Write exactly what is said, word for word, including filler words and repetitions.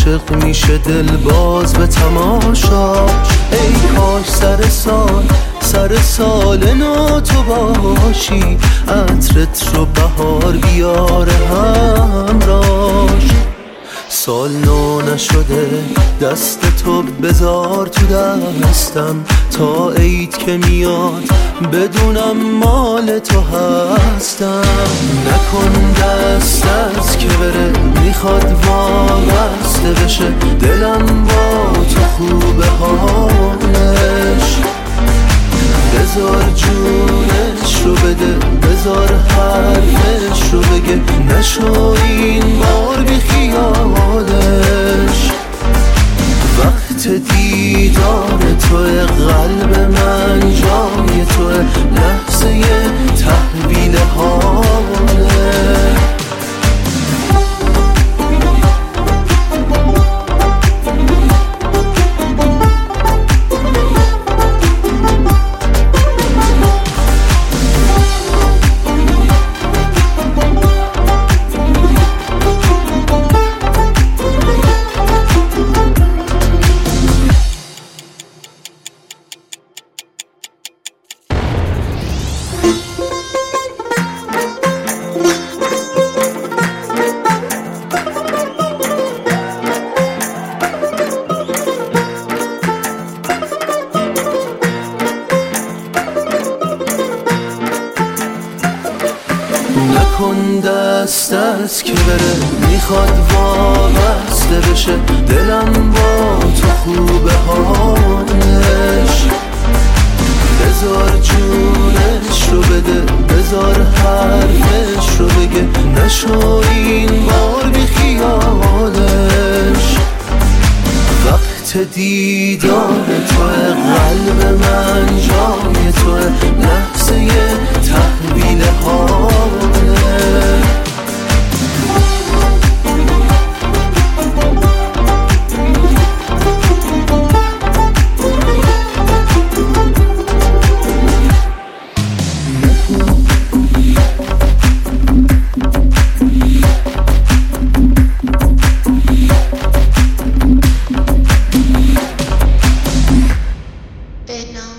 عاشق میشه دل باز به تماشاش. ای کاش سر سال سر سال نو تو باشی، عطرت رو بهار بیاره همراش. سال نو نشده دست تو بذار تو دستم، تا عید که میاد بدونم مال تو هستم. نکن دستت که بره میخواد وابسته بشه، دلم با تو خوبه حالش. بذار جونش رو بده، بذار حرفش رو بگه، نشو این بار بی خیالش. وقت دیدار توی قلب من جای توی، لحظه تحویل حاله. نکن دستت که بره میخواد وابسته بشه، دلم با تو خوبه حالش. بذار جونش رو بده، بذار حرفش رو بگه، نشو این بار بی خیالش. وقت دیدار توی قلب من جای توی، لحظه تحویل حاله. Vietnam.